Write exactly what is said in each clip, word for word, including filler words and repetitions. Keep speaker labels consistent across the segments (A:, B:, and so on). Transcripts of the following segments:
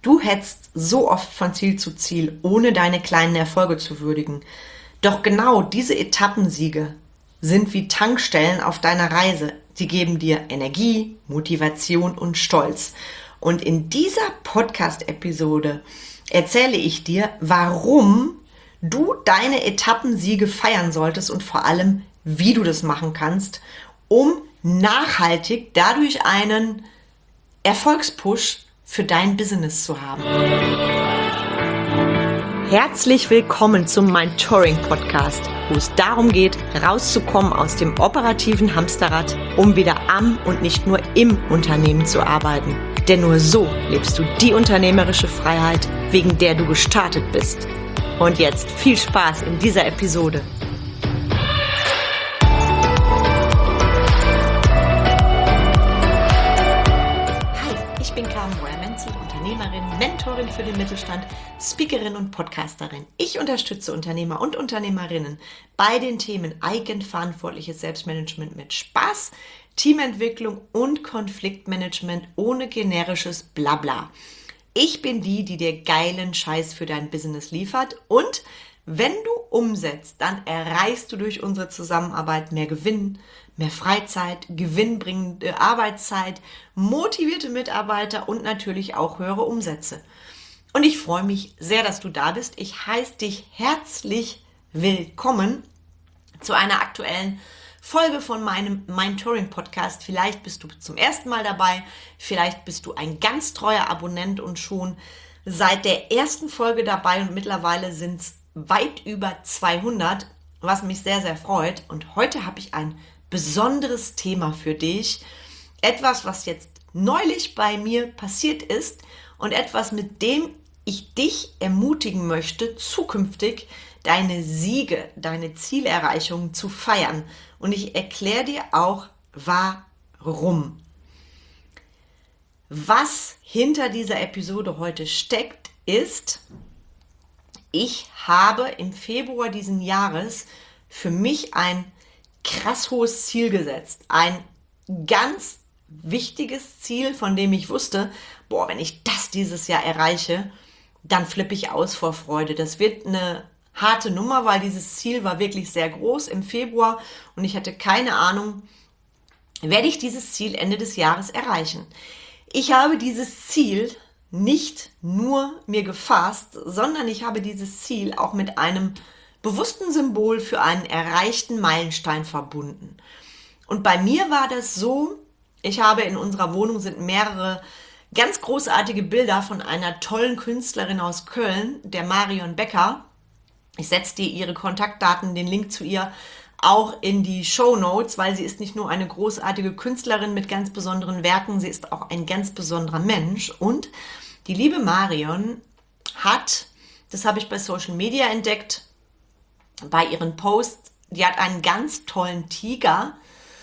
A: Du hetzt so oft von Ziel zu Ziel, ohne deine kleinen Erfolge zu würdigen. Doch genau diese Etappensiege sind wie Tankstellen auf deiner Reise. Sie geben dir Energie, Motivation und Stolz. Und in dieser Podcast-Episode erzähle ich dir, warum du deine Etappensiege feiern solltest und vor allem, wie du das machen kannst, um nachhaltig dadurch einen Erfolgspush für dein Business zu haben. Herzlich willkommen zum Mentoring Podcast, wo es darum geht, rauszukommen aus dem operativen Hamsterrad, um wieder am und nicht nur im Unternehmen zu arbeiten. Denn nur so lebst du die unternehmerische Freiheit, wegen der du gestartet bist. Und jetzt viel Spaß in dieser Episode. Ich bin Carmen Breuer-Menzel, Unternehmerin, Mentorin für den Mittelstand, Speakerin und Podcasterin. Ich unterstütze Unternehmer und Unternehmerinnen bei den Themen eigenverantwortliches Selbstmanagement mit Spaß, Teamentwicklung und Konfliktmanagement ohne generisches Blabla. Ich bin die, die dir geilen Scheiß für dein Business liefert und wenn du umsetzt, dann erreichst du durch unsere Zusammenarbeit mehr Gewinn, mehr Freizeit, gewinnbringende Arbeitszeit, motivierte Mitarbeiter und natürlich auch höhere Umsätze. Und ich freue mich sehr, dass du da bist. Ich heiße dich herzlich willkommen zu einer aktuellen Folge von meinem Mentoring-Podcast. Vielleicht bist du zum ersten Mal dabei, vielleicht bist du ein ganz treuer Abonnent und schon seit der ersten Folge dabei und mittlerweile sind es weit über zweihundert, was mich sehr, sehr freut. Und heute habe ich ein besonderes Thema für dich. Etwas, was jetzt neulich bei mir passiert ist und etwas, mit dem ich dich ermutigen möchte, zukünftig deine Siege, deine Zielerreichungen zu feiern. Und ich erkläre dir auch, warum. Was hinter dieser Episode heute steckt, ist, ich habe im Februar diesen Jahres für mich ein krass hohes Ziel gesetzt. Ein ganz wichtiges Ziel, von dem ich wusste, boah, wenn ich das dieses Jahr erreiche, dann flippe ich aus vor Freude. Das wird eine harte Nummer, weil dieses Ziel war wirklich sehr groß im Februar und ich hatte keine Ahnung, werde ich dieses Ziel Ende des Jahres erreichen. Ich habe dieses Ziel nicht nur mir gefasst, sondern ich habe dieses Ziel auch mit einem bewussten Symbol für einen erreichten Meilenstein verbunden. Und bei mir war das so, ich habe in unserer Wohnung sind mehrere ganz großartige Bilder von einer tollen Künstlerin aus Köln, der Marion Becker. Ich setze dir ihre Kontaktdaten, den Link zu ihr auch in die Shownotes, weil sie ist nicht nur eine großartige Künstlerin mit ganz besonderen Werken, sie ist auch ein ganz besonderer Mensch. Und die liebe Marion hat, das habe ich bei Social Media entdeckt, bei ihren Posts, die hat einen ganz tollen Tiger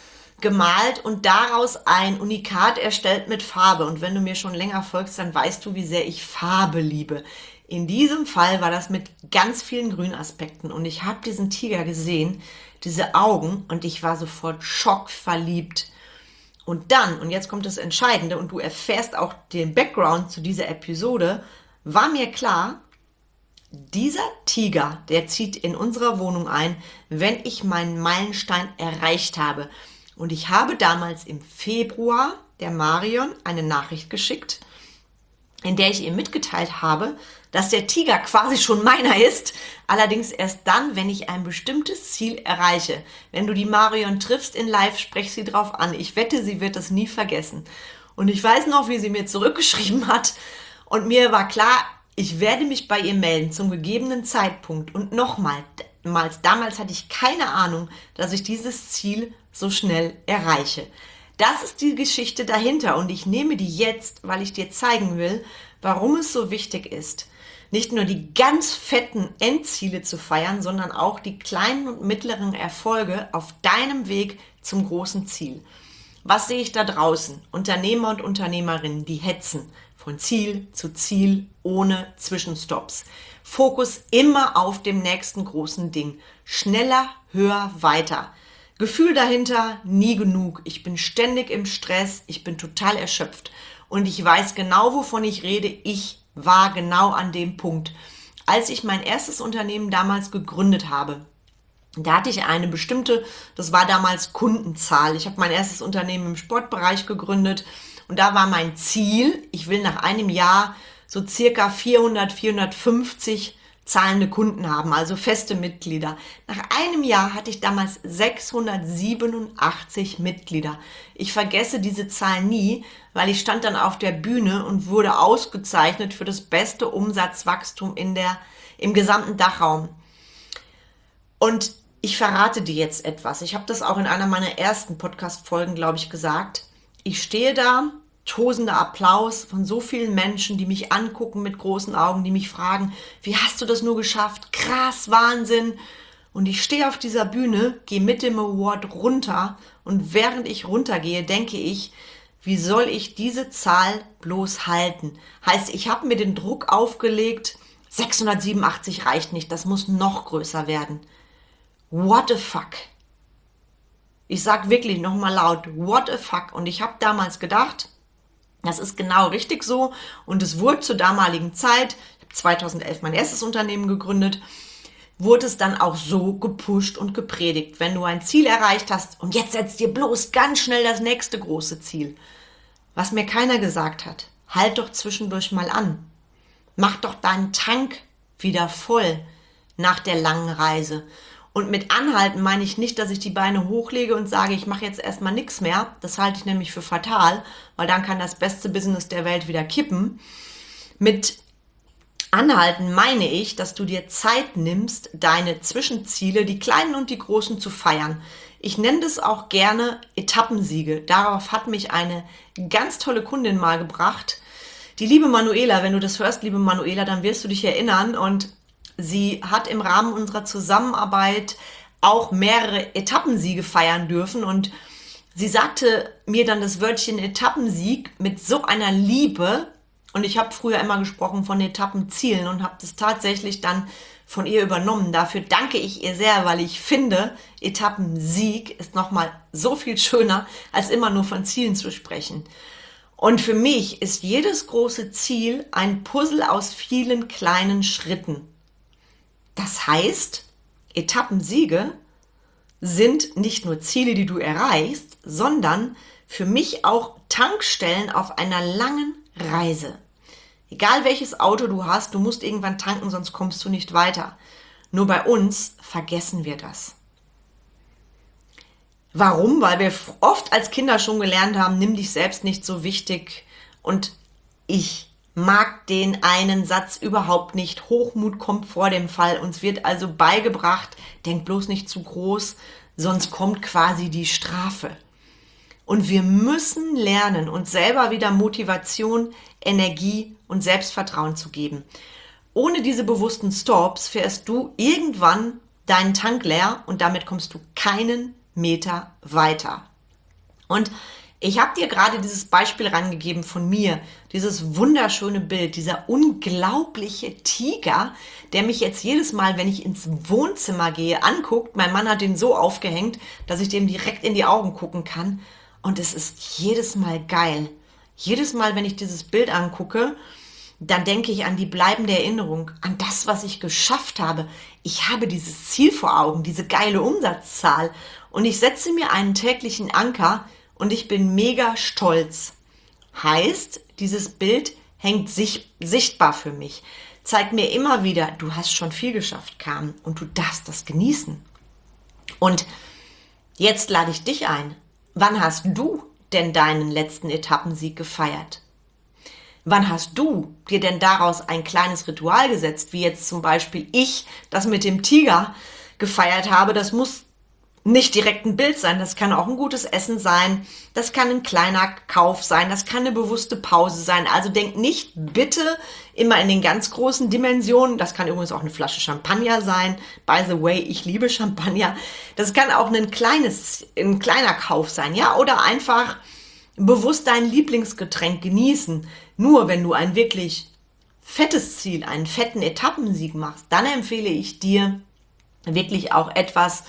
A: gemalt und daraus ein Unikat erstellt mit Farbe. Und wenn du mir schon länger folgst, dann weißt du, wie sehr ich Farbe liebe. In diesem Fall war das mit ganz vielen Grünaspekten und ich habe diesen Tiger gesehen, diese Augen und ich war sofort schockverliebt. Und dann, und jetzt kommt das Entscheidende und du erfährst auch den Background zu dieser Episode, war mir klar, dieser Tiger, der zieht in unserer Wohnung ein, wenn ich meinen Meilenstein erreicht habe. Und ich habe damals im Februar der Marion eine Nachricht geschickt, in der ich ihr mitgeteilt habe, dass der Tiger quasi schon meiner ist, allerdings erst dann, wenn ich ein bestimmtes Ziel erreiche. Wenn du die Marion triffst in Live, sprech sie drauf an. Ich wette, sie wird das nie vergessen. Und ich weiß noch, wie sie mir zurückgeschrieben hat und mir war klar, ich werde mich bei ihr melden zum gegebenen Zeitpunkt. Und nochmal, damals hatte ich keine Ahnung, dass ich dieses Ziel so schnell erreiche. Das ist die Geschichte dahinter und ich nehme die jetzt, weil ich dir zeigen will, warum es so wichtig ist, nicht nur die ganz fetten Endziele zu feiern, sondern auch die kleinen und mittleren Erfolge auf deinem Weg zum großen Ziel. Was sehe ich da draußen? Unternehmer und Unternehmerinnen, die hetzen von Ziel zu Ziel ohne Zwischenstopps. Fokus immer auf dem nächsten großen Ding. Schneller, höher, weiter. Gefühl dahinter, nie genug. Ich bin ständig im Stress, ich bin total erschöpft. Und ich weiß genau, wovon ich rede. Ich war genau an dem Punkt. Als ich mein erstes Unternehmen damals gegründet habe, da hatte ich eine bestimmte, das war damals Kundenzahl. Ich habe mein erstes Unternehmen im Sportbereich gegründet und da war mein Ziel, ich will nach einem Jahr so circa vierhundert, vierhundertfünfzig zahlende Kunden haben, also feste Mitglieder. Nach einem Jahr hatte ich damals sechshundertsiebenundachtzig Mitglieder. Ich vergesse diese Zahl nie, weil ich stand dann auf der Bühne und wurde ausgezeichnet für das beste Umsatzwachstum in der, im gesamten Dachraum. Und ich verrate dir jetzt etwas. Ich habe das auch in einer meiner ersten Podcast-Folgen, glaube ich, gesagt. Ich stehe da, tosender Applaus von so vielen Menschen, die mich angucken mit großen Augen, die mich fragen, wie hast du das nur geschafft? Krass, Wahnsinn. Und ich stehe auf dieser Bühne, gehe mit dem Award runter und während ich runtergehe, denke ich, wie soll ich diese Zahl bloß halten? Heißt, ich habe mir den Druck aufgelegt, sechshundertsiebenundachtzig reicht nicht, das muss noch größer werden. What the fuck? Ich sag wirklich nochmal laut, what the fuck? Und ich habe damals gedacht, das ist genau richtig so und es wurde zur damaligen Zeit, ich habe zweitausendelf mein erstes Unternehmen gegründet, wurde es dann auch so gepusht und gepredigt. Wenn du ein Ziel erreicht hast und jetzt setzt dir bloß ganz schnell das nächste große Ziel. Was mir keiner gesagt hat, halt doch zwischendurch mal an. Mach doch deinen Tank wieder voll nach der langen Reise. Und mit Anhalten meine ich nicht, dass ich die Beine hochlege und sage, ich mache jetzt erstmal nichts mehr. Das halte ich nämlich für fatal, weil dann kann das beste Business der Welt wieder kippen. Mit Anhalten meine ich, dass du dir Zeit nimmst, deine Zwischenziele, die kleinen und die großen, zu feiern. Ich nenne das auch gerne Etappensiege. Darauf hat mich eine ganz tolle Kundin mal gebracht. Die liebe Manuela, wenn du das hörst, liebe Manuela, dann wirst du dich erinnern, und sie hat im Rahmen unserer Zusammenarbeit auch mehrere Etappensiege feiern dürfen, und sie sagte mir dann das Wörtchen Etappensieg mit so einer Liebe, und ich habe früher immer gesprochen von Etappenzielen und habe das tatsächlich dann von ihr übernommen. Dafür danke ich ihr sehr, weil ich finde, Etappensieg ist nochmal so viel schöner, als immer nur von Zielen zu sprechen. Und für mich ist jedes große Ziel ein Puzzle aus vielen kleinen Schritten. Das heißt, Etappensiege sind nicht nur Ziele, die du erreichst, sondern für mich auch Tankstellen auf einer langen Reise. Egal welches Auto du hast, du musst irgendwann tanken, sonst kommst du nicht weiter. Nur bei uns vergessen wir das. Warum? Weil wir oft als Kinder schon gelernt haben, nimm dich selbst nicht so wichtig. Und ich mag den einen Satz überhaupt nicht. Hochmut kommt vor dem Fall. Uns wird also beigebracht, denk bloß nicht zu groß, sonst kommt quasi die Strafe. Und wir müssen lernen, uns selber wieder Motivation, Energie und Selbstvertrauen zu geben. Ohne diese bewussten Stops fährst du irgendwann deinen Tank leer und damit kommst du keinen Meter weiter. Und ich habe dir gerade dieses Beispiel rangegeben von mir, dieses wunderschöne Bild, dieser unglaubliche Tiger, der mich jetzt jedes Mal, wenn ich ins Wohnzimmer gehe, anguckt. Mein Mann hat den so aufgehängt, dass ich dem direkt in die Augen gucken kann. Und es ist jedes Mal geil. Jedes Mal, wenn ich dieses Bild angucke, dann denke ich an die bleibende Erinnerung, an das, was ich geschafft habe. Ich habe dieses Ziel vor Augen, diese geile Umsatzzahl. Und ich setze mir einen täglichen Anker und ich bin mega stolz. Heißt, dieses Bild hängt sich, sichtbar für mich. Zeigt mir immer wieder, du hast schon viel geschafft, Carmen, und du darfst das genießen. Und jetzt lade ich dich ein. Wann hast du denn deinen letzten Etappensieg gefeiert? Wann hast du dir denn daraus ein kleines Ritual gesetzt, wie jetzt zum Beispiel ich das mit dem Tiger gefeiert habe? Das muss nicht direkt ein Bild sein, das kann auch ein gutes Essen sein, das kann ein kleiner Kauf sein, das kann eine bewusste Pause sein. Also denk nicht bitte immer in den ganz großen Dimensionen. Das kann übrigens auch eine Flasche Champagner sein. By the way, ich liebe Champagner. Das kann auch ein kleines, ein kleiner Kauf sein, ja, oder einfach bewusst dein Lieblingsgetränk genießen. Nur wenn du ein wirklich fettes Ziel, einen fetten Etappensieg machst, dann empfehle ich dir wirklich auch etwas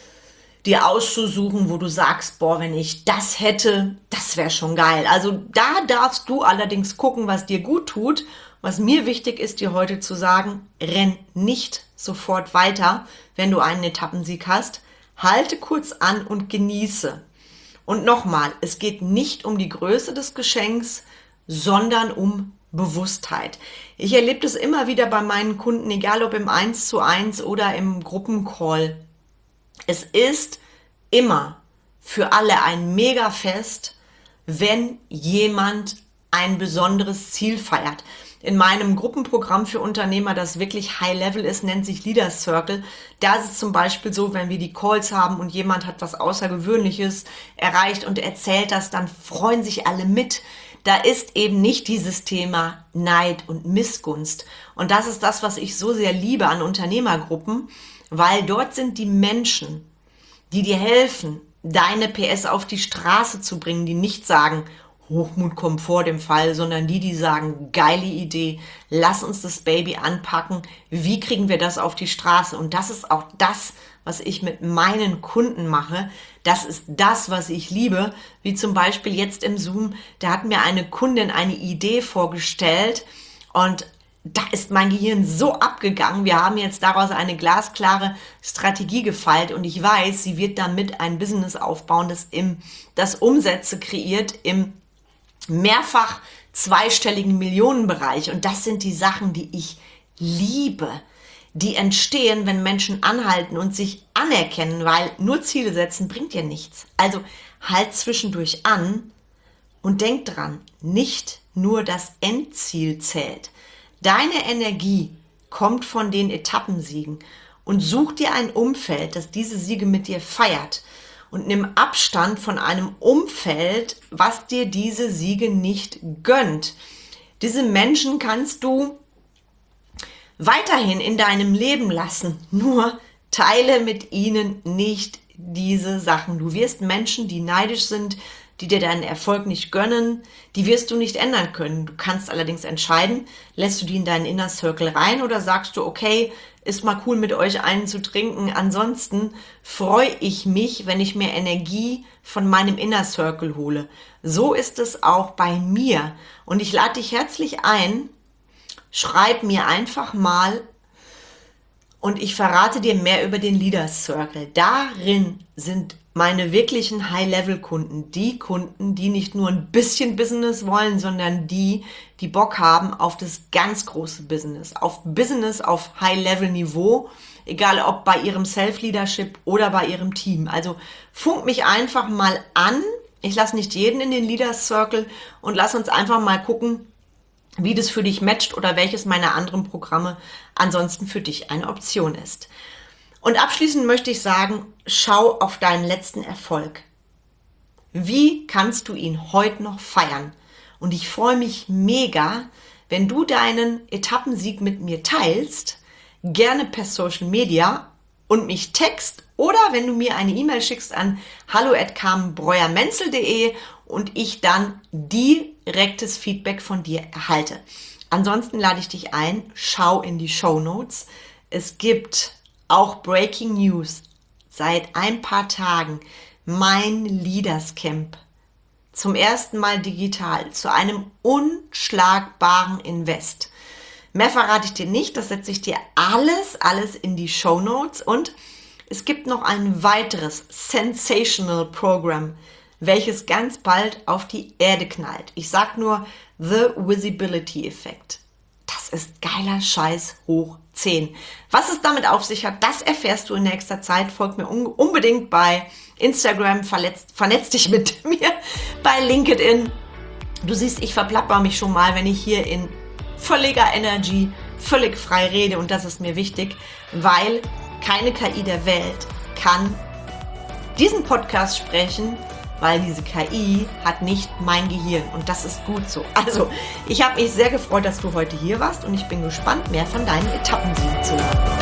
A: dir auszusuchen, wo du sagst, boah, wenn ich das hätte, das wäre schon geil. Also da darfst du allerdings gucken, was dir gut tut, Was mir wichtig ist, dir heute zu sagen, renn nicht sofort weiter, wenn du einen Etappensieg hast. Halte kurz an und genieße. Und nochmal, es geht nicht um die Größe des Geschenks, sondern um Bewusstheit. Ich erlebe das immer wieder bei meinen Kunden, egal ob im eins zu eins oder im Gruppencall. Es ist immer für alle ein Megafest, wenn jemand ein besonderes Ziel feiert. In meinem Gruppenprogramm für Unternehmer, das wirklich High-Level ist, nennt sich Leader Circle. Da ist es zum Beispiel so, wenn wir die Calls haben und jemand hat was Außergewöhnliches erreicht und erzählt das, dann freuen sich alle mit. Da ist eben nicht dieses Thema Neid und Missgunst. Und das ist das, was ich so sehr liebe an Unternehmergruppen, weil dort sind die Menschen, die dir helfen, deine P S auf die Straße zu bringen, die nicht sagen, Hochmut kommt vor dem Fall, sondern die, die sagen, geile Idee, lass uns das Baby anpacken, wie kriegen wir das auf die Straße? Und das ist auch das, was ich mit meinen Kunden mache. Das ist das, was ich liebe, wie zum Beispiel jetzt im Zoom, da hat mir eine Kundin eine Idee vorgestellt und da ist mein Gehirn so abgegangen. Wir haben jetzt daraus eine glasklare Strategie gefeilt und ich weiß, sie wird damit ein Business aufbauen, das, im, das Umsätze kreiert im mehrfach zweistelligen Millionenbereich. Und das sind die Sachen, die ich liebe. Die entstehen, wenn Menschen anhalten und sich anerkennen, weil nur Ziele setzen bringt ja nichts. Also halt zwischendurch an und denk dran, nicht nur das Endziel zählt. Deine Energie kommt von den Etappensiegen und such dir ein Umfeld, das diese Siege mit dir feiert. Und nimm Abstand von einem Umfeld, was dir diese Siege nicht gönnt. Diese Menschen kannst du weiterhin in deinem Leben lassen. Nur teile mit ihnen nicht diese Sachen. Du wirst Menschen, die neidisch sind, die dir deinen Erfolg nicht gönnen, die wirst du nicht ändern können. Du kannst allerdings entscheiden, lässt du die in deinen Inner Circle rein oder sagst du, okay, ist mal cool mit euch einen zu trinken. Ansonsten freue ich mich, wenn ich mir Energie von meinem Inner Circle hole. So ist es auch bei mir. Und ich lade dich herzlich ein, schreib mir einfach mal und ich verrate dir mehr über den Leader Circle. Darin sind meine wirklichen High-Level-Kunden, die Kunden, die nicht nur ein bisschen Business wollen, sondern die, die Bock haben auf das ganz große Business, auf Business auf High-Level-Niveau, egal ob bei ihrem Self-Leadership oder bei ihrem Team. Also funk mich einfach mal an. Ich lasse nicht jeden in den Leader Circle und lass uns einfach mal gucken, wie das für dich matcht oder welches meiner anderen Programme ansonsten für dich eine Option ist. Und abschließend möchte ich sagen, schau auf deinen letzten Erfolg. Wie kannst du ihn heute noch feiern? Und ich freue mich mega, wenn du deinen Etappensieg mit mir teilst, gerne per Social Media und mich text oder wenn du mir eine E-Mail schickst an hallo at carmen breuer menzel punkt de und ich dann direktes Feedback von dir erhalte. Ansonsten lade ich dich ein, schau in die Shownotes. Es gibt auch Breaking News seit ein paar Tagen mein Leaders Camp zum ersten Mal digital zu einem unschlagbaren Invest. Mehr verrate ich dir nicht, das setze ich dir alles, alles in die Shownotes und es gibt noch ein weiteres Sensational Program, welches ganz bald auf die Erde knallt. Ich sag nur The Visibility Effect. Das ist geiler Scheiß hoch zehn. Was es damit auf sich hat, das erfährst du in nächster Zeit. Folg mir un- unbedingt bei Instagram, verletzt, vernetz dich mit mir bei LinkedIn. Du siehst, ich verplapper mich schon mal, wenn ich hier in völliger Energy, völlig frei rede und das ist mir wichtig, weil keine K I der Welt kann diesen Podcast sprechen, weil diese K I hat nicht mein Gehirn und das ist gut so. Also, ich habe mich sehr gefreut, dass du heute hier warst und ich bin gespannt, mehr von deinen Etappensiegen zu hören.